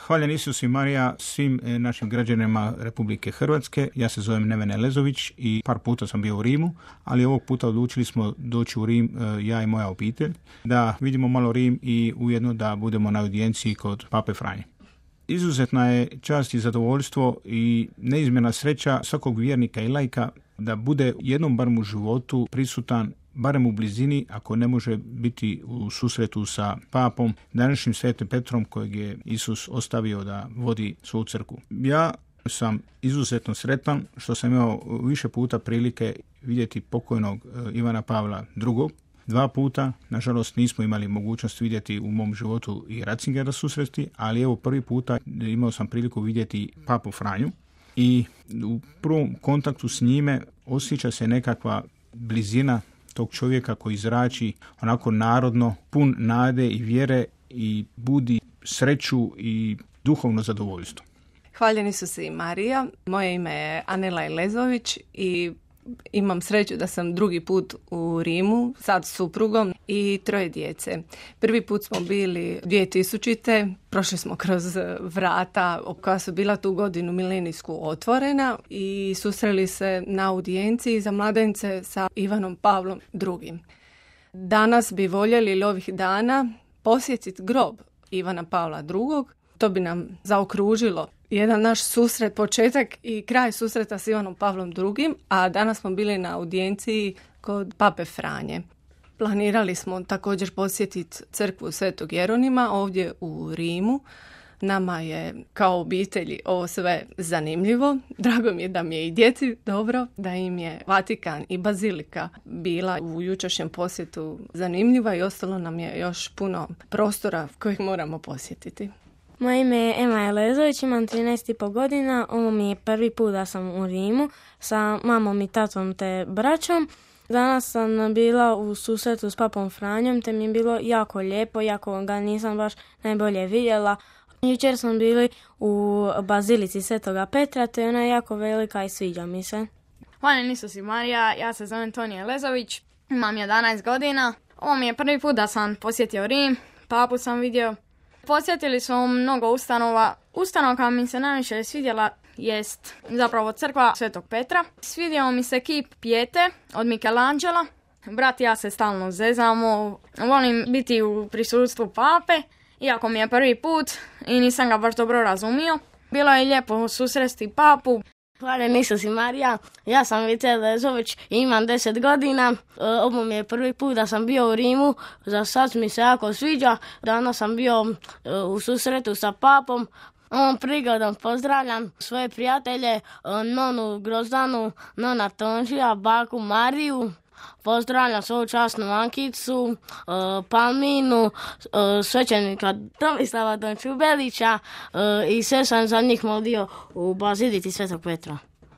Hvaljen Isus i Marija svim našim građanima Republike Hrvatske. Ja se zovem Neven Elezović i par puta sam bio u Rimu, ali ovog puta odlučili smo doći u Rim, ja i moja obitelj, da vidimo malo Rim i ujedno da budemo na audijenciji kod Pape Franje. Izuzetna je čast i zadovoljstvo i neizmjerna sreća svakog vjernika i laika da bude jednom barem u životu prisutan, barem u blizini, ako ne može biti u susretu sa papom, današnjim Svetim Petrom kojeg je Isus ostavio da vodi svoju crkvu. Ja sam izuzetno sretan što sam imao više puta prilike vidjeti pokojnog Ivana Pavla II. 2 puta, nažalost nismo imali mogućnost vidjeti u mom životu i Ratzingera susresti, ali evo prvi puta imao sam priliku vidjeti Papu Franju i u prvom kontaktu s njime osjeća se nekakva blizina tog čovjeka koji zrači onako narodno, pun nade i vjere i budi sreću i duhovno zadovoljstvo. Hvaljeni su se i Marija. Moje ime je Anela Elezović i imam sreću da sam drugi put u Rimu, sad s suprugom i 3 djece. Prvi put smo bili 2000. Prošli smo kroz vrata koja su bila tu godinu milenijsku otvorena i susreli se na audijenciji za mladence sa Ivanom Pavlom II. Danas bi voljeli ili ovih dana posjetiti grob Ivana Pavla II. To bi nam zaokružilo jedan naš susret, početak i kraj susreta s Ivanom Pavlom II, a danas smo bili na audijenciji kod Pape Franje. Planirali smo također posjetiti crkvu Svetog Jeronima ovdje u Rimu. Nama je kao obitelji ovo sve zanimljivo. Drago mi je da mi je i djeci dobro, da im je Vatikan i Bazilika bila u jučerašnjem posjetu zanimljiva i ostalo nam je još puno prostora kojih moramo posjetiti. Moje ime je Ema Elezović, imam 13,5 godina. Ovo mi je prvi put da sam u Rimu sa mamom i tatom te braćom. Danas sam bila u susretu s Papom Franjom, te mi je bilo jako lijepo, jako ga nisam baš najbolje vidjela. Jučer smo bili u Bazilici Svetoga Petra, te ona je jako velika i sviđa mi se. Hvaljen Isus i Marija, ja se zovem Tonija Elezović, imam 11 godina. Ovo mi je prvi put da sam posjetio Rim, papu sam vidio. Posjetili smo mnogo ustanova. Ustanova koja mi se najviše svidjela jest zapravo crkva Svetog Petra. Svidio mi se kip Pijete od Michelangela. Brat i ja se stalno zezamo. Volim biti u prisustvu pape, iako mi je prvi put i nisam ga baš dobro razumio. Bilo je lijepo susresti papu. Hvaljen Isus i Marija, ja sam Vice Lezović i imam 10 godina. Ovo mi je prvi put da sam bio u Rimu, za sad mi se jako sviđa. Danas sam bio u susretu sa papom. Ovom prigodom pozdravljam svoje prijatelje, nonu Grozdanu, nona Tončija, baku Mariju. Pozdravljam svoju časnu Ankicu, Palminu, svećenika Tomislava Dončubelića i sve sam za njih molio u Bazilici Svetog Petra.